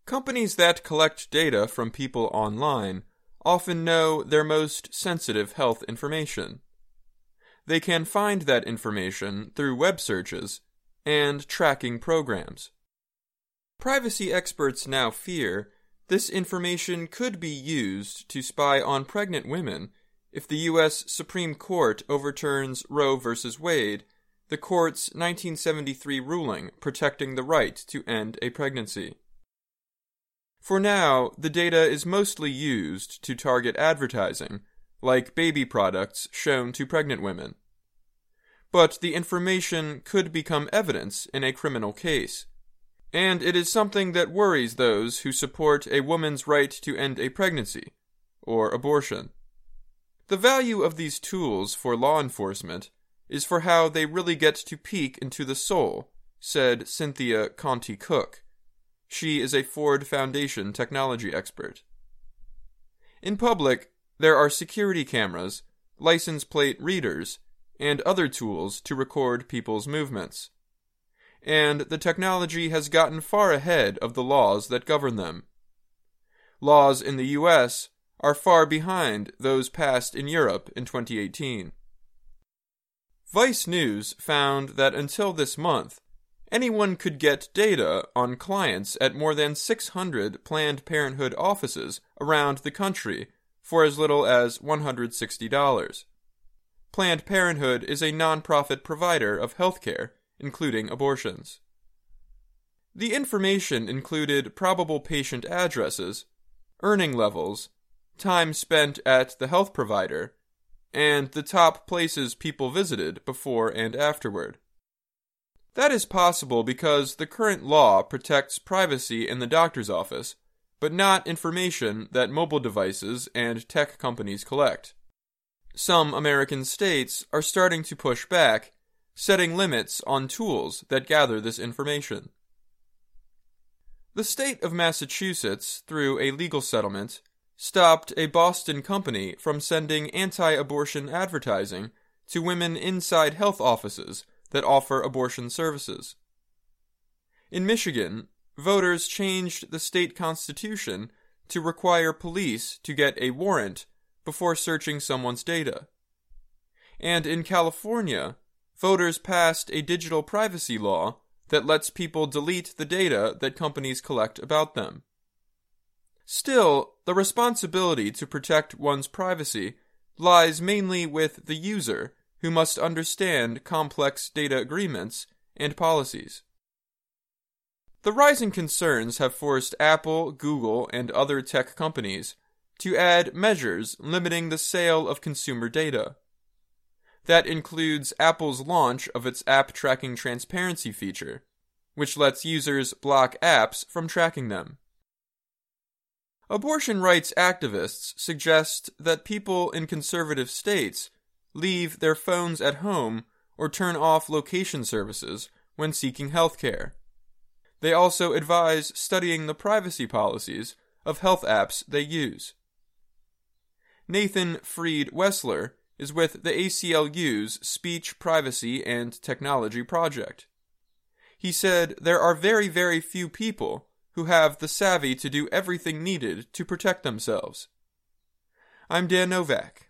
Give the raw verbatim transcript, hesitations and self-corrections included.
Companies that collect data from people online often know their most sensitive health information. They can find that information through web searches and tracking programs. Privacy experts now fear this information could be used to spy on pregnant women if the U S Supreme Court overturns Roe v. Wade, the court's nineteen seventy-three ruling protecting the right to end a pregnancy. For now, the data is mostly used to target advertising, like baby products shown to pregnant women. But the information could become evidence in a criminal case, and it is something that worries those who support a woman's right to end a pregnancy, or abortion. The value of these tools for law enforcement is for how they really get to peek into the soul, said Cynthia Conti-Cook. She is a Ford Foundation technology expert. In public, there are security cameras, license plate readers, and other tools to record people's movements. And the technology has gotten far ahead of the laws that govern them. Laws in the U S are far behind those passed in Europe in twenty eighteen. Vice News found that until this month, anyone could get data on clients at more than six hundred Planned Parenthood offices around the country for as little as one hundred sixty dollars. Planned Parenthood is a nonprofit provider of health care, including abortions. The information included probable patient addresses, earning levels, time spent at the health provider, and the top places people visited before and afterward. That is possible because the current law protects privacy in the doctor's office, but not information that mobile devices and tech companies collect. Some American states are starting to push back, setting limits on tools that gather this information. The state of Massachusetts, through a legal settlement, stopped a Boston company from sending anti-abortion advertising to women inside health offices that offer abortion services. In Michigan, voters changed the state constitution to require police to get a warrant before searching someone's data. And in California, voters passed a digital privacy law that lets people delete the data that companies collect about them. Still, the responsibility to protect one's privacy lies mainly with the user, who must understand complex data agreements and policies. The rising concerns have forced Apple, Google, and other tech companies to add measures limiting the sale of consumer data. That includes Apple's launch of its app tracking transparency feature, which lets users block apps from tracking them. Abortion rights activists suggest that people in conservative states leave their phones at home or turn off location services when seeking health care. They also advise studying the privacy policies of health apps they use. Nathan Freed Wessler is with the A C L U's Speech, Privacy, and Technology Project. He said there are very, very few people who have the savvy to do everything needed to protect themselves. I'm Dan Novak.